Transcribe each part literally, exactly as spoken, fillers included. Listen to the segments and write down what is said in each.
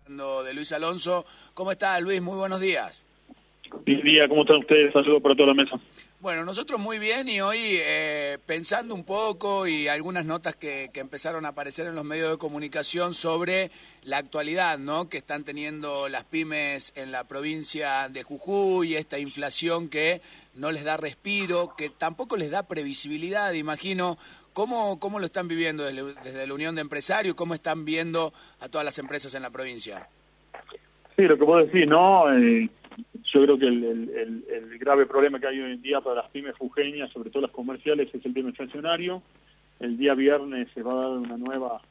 De Luis Alonso. ¿Cómo está, Luis? Muy buenos días. Buen día, ¿cómo están ustedes? Saludos para toda la mesa. Bueno, nosotros muy bien y hoy eh, pensando un poco y algunas notas que, que empezaron a aparecer en los medios de comunicación sobre la actualidad, ¿no?, que están teniendo las pymes en la provincia de Jujuy, esta inflación que no les da respiro, que tampoco les da previsibilidad, imagino. ¿Cómo, cómo lo están viviendo desde, desde la Unión de Empresarios? ¿Cómo están viendo a todas las empresas en la provincia? Sí, lo que puedo decir, ¿no? Eh, yo creo que el, el, el, el grave problema que hay hoy en día para las pymes jujeñas, sobre todo las comerciales, es el tema inflacionario. El día viernes se va a dar una nueva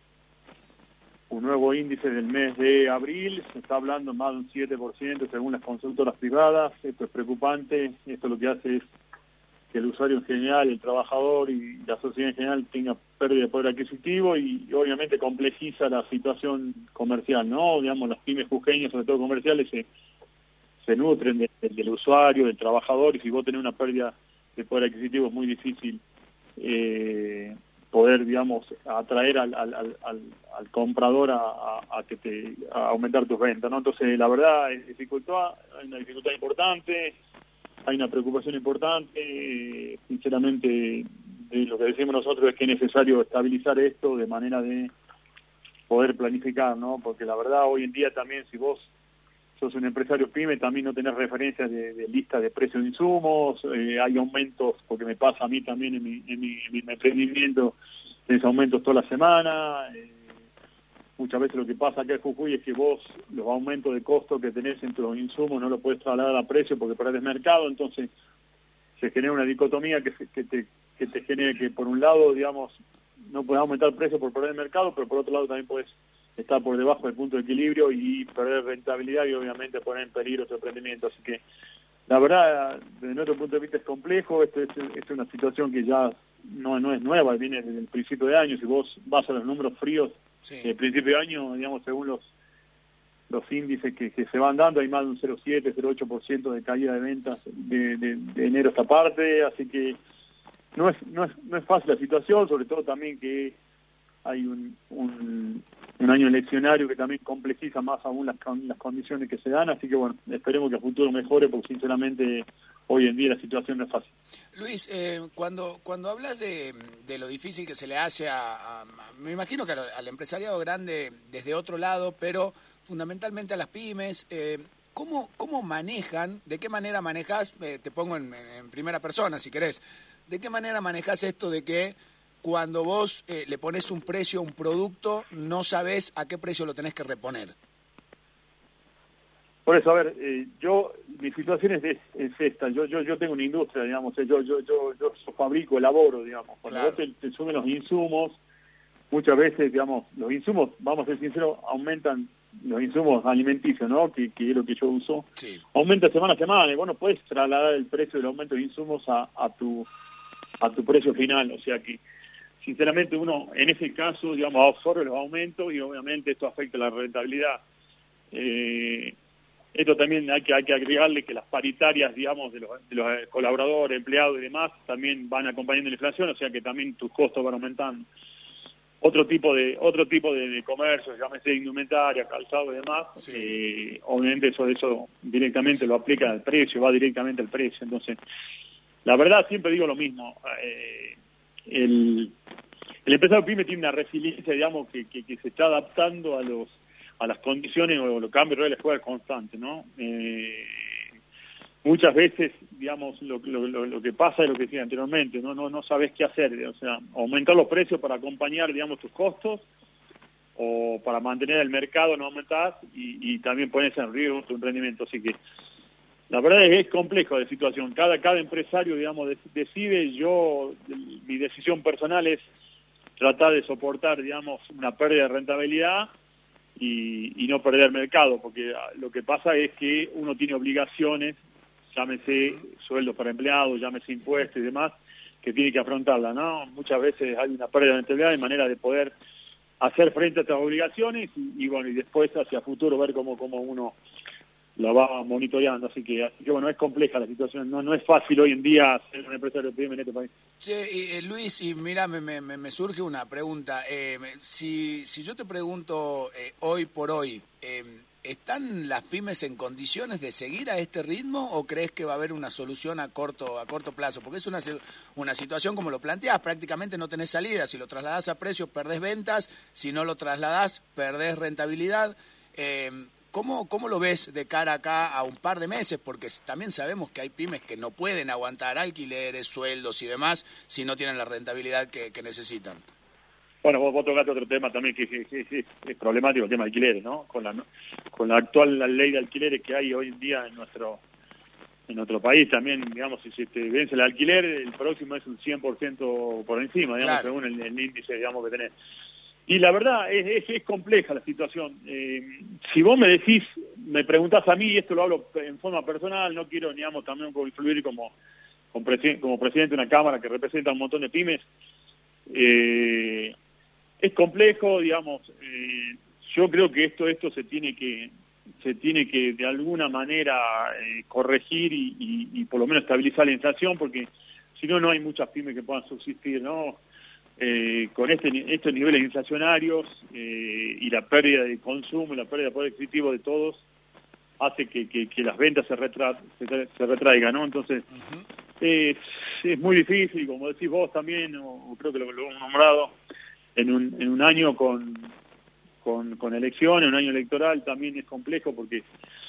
un nuevo índice del mes de abril, se está hablando más de un siete por ciento según las consultoras privadas. Esto es preocupante, esto lo que hace es que el usuario en general, el trabajador y la sociedad en general tenga pérdida de poder adquisitivo y, y obviamente complejiza la situación comercial, ¿no? Digamos, las pymes jujeñas, sobre todo comerciales, se, se nutren de, de, del usuario, del trabajador, y si vos tenés una pérdida de poder adquisitivo es muy difícil eh, poder, digamos, atraer al, al, al, al comprador a, a, a que te a aumentar tus ventas, ¿no? Entonces, la verdad, es dificultad, hay una dificultad importante. Hay una preocupación importante, sinceramente, de lo que decimos nosotros es que es necesario estabilizar esto de manera de poder planificar, ¿no? Porque la verdad, hoy en día también, si vos sos un empresario pyme, también no tenés referencias de, de lista de precios de insumos, eh, hay aumentos, porque me pasa a mí también en mi, en mi, en mi emprendimiento, tenés aumentos toda la semana. eh, Muchas veces lo que pasa acá en Jujuy es que vos los aumentos de costo que tenés entre los insumos no los puedes trasladar a precio porque perdés mercado, entonces se genera una dicotomía que, que te que te genera que por un lado, digamos, no puedes aumentar el precio por perder mercado, pero por otro lado también puedes estar por debajo del punto de equilibrio y perder rentabilidad y obviamente poner en peligro tu emprendimiento. Así que la verdad, desde nuestro punto de vista es complejo, esto es, es una situación que ya no, no es nueva, viene desde el principio de año. Si vos vas a los números fríos, sí. El principio de año, digamos, según los los índices que, que se van dando, hay más de un cero coma siete, cero coma ocho por ciento de caída de ventas de, de, de enero a esta parte, así que no es, no es no es fácil la situación, sobre todo también que hay un, un, un año eleccionario que también complejiza más aún las, las condiciones que se dan, así que bueno, esperemos que a futuro mejore, porque sinceramente hoy en día la situación no es fácil. Luis, eh, cuando cuando hablas de, de lo difícil que se le hace a, a, a me imagino que al, al empresariado grande desde otro lado, pero fundamentalmente a las pymes, eh, ¿cómo, cómo manejan, de qué manera manejas, eh, te pongo en, en primera persona si querés, de qué manera manejas esto de que cuando vos eh, le pones un precio a un producto, no sabés a qué precio lo tenés que reponer? Por eso, a ver, eh, yo, mi situación es, es, es esta, yo yo yo tengo una industria, digamos, yo yo yo yo, yo fabrico, elaboro, digamos, cuando claro. vos te, te suben los insumos, muchas veces, digamos, los insumos, vamos a ser sinceros, aumentan, los insumos alimenticios, ¿no?, que, que es lo que yo uso, sí. Aumenta semana a semana, y vos no puedes trasladar el precio del aumento de insumos a, a tu a tu precio final, o sea que sinceramente uno en ese caso, digamos, absorbe los aumentos y obviamente esto afecta la rentabilidad. Eh, esto también hay que hay que agregarle que las paritarias, digamos, de los, de los colaboradores, empleados y demás, también van acompañando la inflación, o sea que también tus costos van aumentando. Otro tipo de otro tipo de, de comercio, llámese indumentaria, calzado y demás, sí. eh, obviamente eso eso directamente lo aplica al precio, va directamente al precio. Entonces, la verdad siempre digo lo mismo, eh, el, el empresario pyme tiene una resiliencia, digamos, que, que, que se está adaptando a los a las condiciones o los cambios de la escuela constante, ¿no? Eh, muchas veces, digamos, lo, lo, lo, lo que pasa es lo que decía anteriormente, no no no sabes qué hacer, o sea, aumentar los precios para acompañar, digamos, tus costos, o para mantener el mercado no aumentar y, y también pones en riesgo tu emprendimiento. Así que la verdad es, es complejo la situación, cada cada empresario, digamos, de, decide. Yo, mi decisión personal es tratar de soportar, digamos, una pérdida de rentabilidad y, y no perder mercado, porque lo que pasa es que uno tiene obligaciones, llámese sueldos para empleados, llámese impuestos y demás, que tiene que afrontarla, ¿no? Muchas veces hay una pérdida de rentabilidad de manera de poder hacer frente a estas obligaciones y, y bueno, y después hacia futuro ver cómo, cómo uno la va monitoreando, así que, así que bueno, es compleja la situación, no no es fácil hoy en día ser un empresario pyme en este país. Sí, y, eh, Luis, y mira, me, me, me surge una pregunta, eh, si, si yo te pregunto eh, hoy por hoy, eh, ¿están las pymes en condiciones de seguir a este ritmo o crees que va a haber una solución a corto a corto plazo? Porque es una, una situación, como lo planteás, prácticamente no tenés salida. Si lo trasladás a precios, perdés ventas. Si no lo trasladás, perdés rentabilidad. Eh, ¿cómo, ¿Cómo lo ves de cara acá a un par de meses? Porque también sabemos que hay pymes que no pueden aguantar alquileres, sueldos y demás si no tienen la rentabilidad que, que necesitan. Bueno, vos, vos tocaste otro tema también que, que, que, que es problemático, el tema de alquileres, ¿no? Con la con la actual la ley de alquileres que hay hoy en día en nuestro en nuestro país también, digamos, si se te vence el alquiler, el próximo es un cien por ciento por encima, digamos, claro, según el, el índice, digamos, que tenés. Y la verdad, es, es, es compleja la situación. Eh, si vos me decís, me preguntás a mí, y esto lo hablo en forma personal, no quiero, digamos, también influir como, como, presi como presidente de una cámara que representa un montón de pymes, eh, es complejo, digamos, eh, yo creo que esto esto se tiene que se tiene que de alguna manera eh, corregir y, y, y por lo menos estabilizar la inflación, porque si no, no hay muchas pymes que puedan subsistir, ¿no? Eh, con este estos niveles inflacionarios eh, y la pérdida de consumo, la pérdida de poder adquisitivo de todos, hace que, que, que las ventas se, retra se, se retraigan, ¿no? Entonces, uh-huh. es, es muy difícil, como decís vos también, o, o creo que lo, lo hemos nombrado, en un, en un año con, con, con elecciones, un año electoral también es complejo porque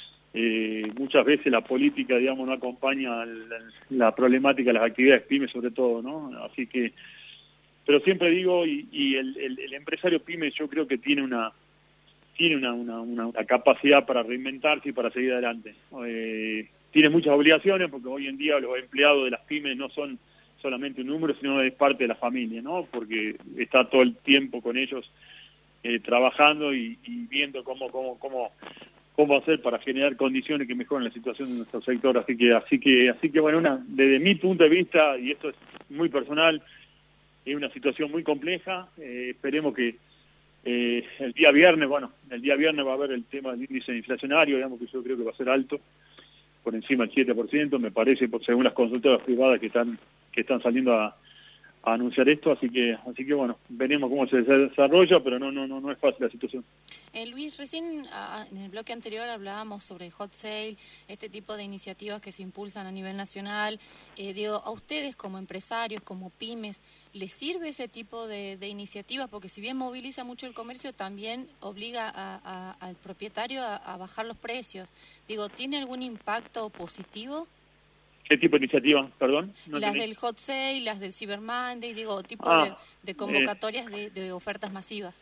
eh, muchas veces la política, digamos, no acompaña la, la problemática de las actividades pymes sobre todo, ¿no? Así que, pero siempre digo, y, y el, el, el empresario pyme yo creo que tiene una tiene una, una, una, una capacidad para reinventarse y para seguir adelante. Eh, tiene muchas obligaciones porque hoy en día los empleados de las pymes no son solamente un número, sino es parte de la familia, ¿no? Porque está todo el tiempo con ellos eh, trabajando y, y viendo cómo cómo cómo cómo hacer para generar condiciones que mejoren la situación de nuestro sector. Así que así que así que bueno, una, desde mi punto de vista, y esto es muy personal, es una situación muy compleja. Eh, esperemos que eh, el día viernes, bueno, el día viernes va a haber el tema del índice inflacionario, digamos que yo creo que va a ser alto, por encima del siete por ciento, me parece, por según las consultoras privadas que están que están saliendo a, a anunciar esto, así que así que bueno, veremos cómo se desarrolla, pero no no no no es fácil la situación. Eh, Luis, recién a, en el bloque anterior hablábamos sobre hot sale, este tipo de iniciativas que se impulsan a nivel nacional. Eh, digo, a ustedes como empresarios, como pymes, ¿les sirve ese tipo de, de iniciativas? Porque si bien moviliza mucho el comercio, también obliga a, a, al propietario a, a bajar los precios. Digo, ¿tiene algún impacto positivo? ¿Qué tipo de iniciativas, perdón? No las del hot sale, las del Cyber Monday, digo, tipo ah, de, de convocatorias eh, de, de ofertas masivas.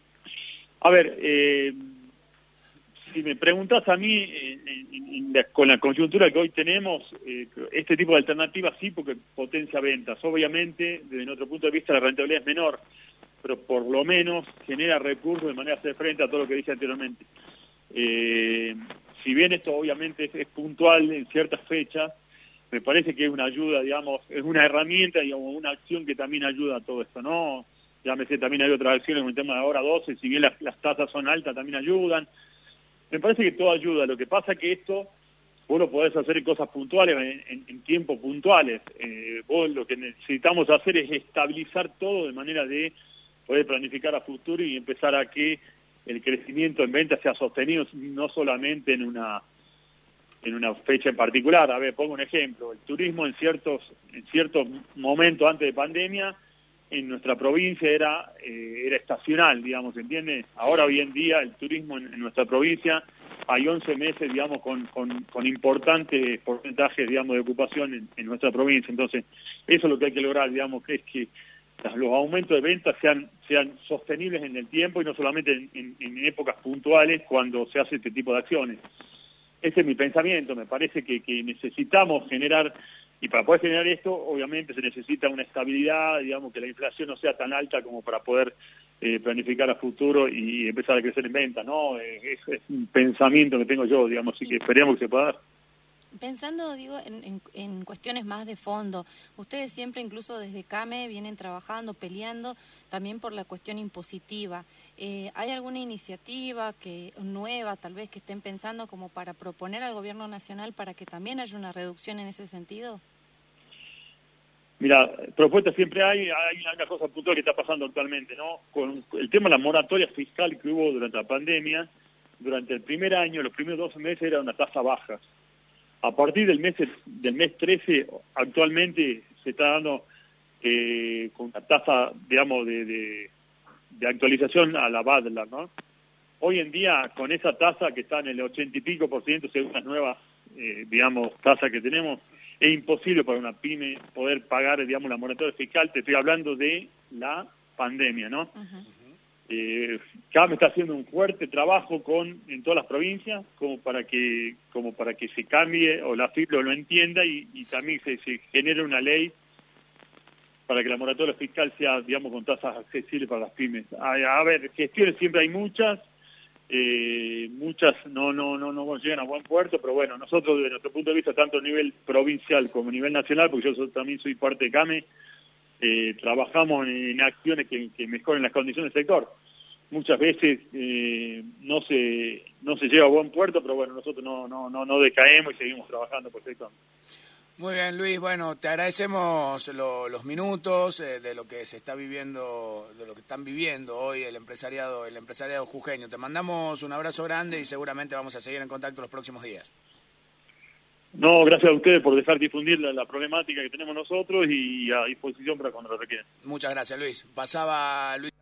A ver, eh, si me preguntas a mí, eh, en, en la, con la coyuntura que hoy tenemos, eh, este tipo de alternativas sí, porque potencia ventas. Obviamente, desde nuestro punto de vista, la rentabilidad es menor, pero por lo menos genera recursos de manera de hacer frente a todo lo que dije anteriormente. Eh, si bien esto obviamente es, es puntual en ciertas fechas, me parece que es una ayuda, digamos, es una herramienta, digamos, una acción que también ayuda a todo esto, ¿no? Ya me sé, también hay otras acciones con el tema de ahora doce, si bien las, las tasas son altas, también ayudan. Me parece que todo ayuda. Lo que pasa es que esto, vos lo podés hacer en cosas puntuales, en, en, en tiempos puntuales. Eh, vos lo que necesitamos hacer es estabilizar todo de manera de poder planificar a futuro y empezar a que el crecimiento en ventas sea sostenido, no solamente en una en una fecha en particular. A ver, pongo un ejemplo. El turismo en ciertos en ciertos momentos antes de pandemia en nuestra provincia era eh, era estacional, digamos, ¿entiendes? Ahora hoy en día el turismo en, en nuestra provincia hay once meses, digamos, con, con, con importantes porcentajes, digamos, de ocupación en, en nuestra provincia. Entonces, eso es lo que hay que lograr, digamos, que es que los aumentos de ventas sean sean sostenibles en el tiempo y no solamente en, en, en épocas puntuales cuando se hace este tipo de acciones. Ese es mi pensamiento. Me parece que, que necesitamos generar, y para poder generar esto, obviamente se necesita una estabilidad, digamos, que la inflación no sea tan alta como para poder eh, planificar a futuro y empezar a crecer en venta, ¿no? Eh, es, es un pensamiento que tengo yo, digamos, así que esperemos que se pueda dar. Pensando, digo, en, en, en cuestiones más de fondo, ustedes siempre, incluso desde CAME, vienen trabajando, peleando también por la cuestión impositiva. Eh, ¿Hay alguna iniciativa que nueva, tal vez, que estén pensando como para proponer al gobierno nacional para que también haya una reducción en ese sentido? Mira, propuestas siempre hay, hay una cosa puntual que está pasando actualmente, ¿no? Con el tema de la moratoria fiscal que hubo durante la pandemia, durante el primer año, los primeros doce meses era una tasa baja. A partir del mes del mes trece, actualmente se está dando eh, con una tasa, digamos, de, de, de actualización a la Badlar, ¿no? Hoy en día, con esa tasa que está en el ochenta y pico por ciento, según las nuevas, eh, digamos, tasas que tenemos, es imposible para una pyme poder pagar, digamos, la moratoria fiscal. Te estoy hablando de la pandemia, ¿no? Uh-huh. Eh, C A M está haciendo un fuerte trabajo con en todas las provincias como para que como para que se cambie o la FIP lo, lo entienda y, y también se, se genere una ley para que la moratoria fiscal sea, digamos, con tasas accesibles para las pymes. A, a ver, gestiones siempre hay muchas, eh, muchas no no no no llegan a buen puerto, pero bueno, nosotros desde nuestro punto de vista, tanto a nivel provincial como a nivel nacional, porque yo soy, también soy parte de C A M E, Eh, trabajamos en, en acciones que, que mejoren las condiciones del sector. Muchas veces eh, no se no se lleva a buen puerto, pero bueno, nosotros no no no no decaemos y seguimos trabajando por el sector. Muy bien, Luis. Bueno, te agradecemos lo, los minutos eh, de lo que se está viviendo, de lo que están viviendo hoy el empresariado, el empresariado jujeño. Te mandamos un abrazo grande y seguramente vamos a seguir en contacto los próximos días. No, gracias a ustedes por dejar difundir la, la problemática que tenemos nosotros y a disposición para cuando lo requieran. Muchas gracias, Luis. Pasaba Luis.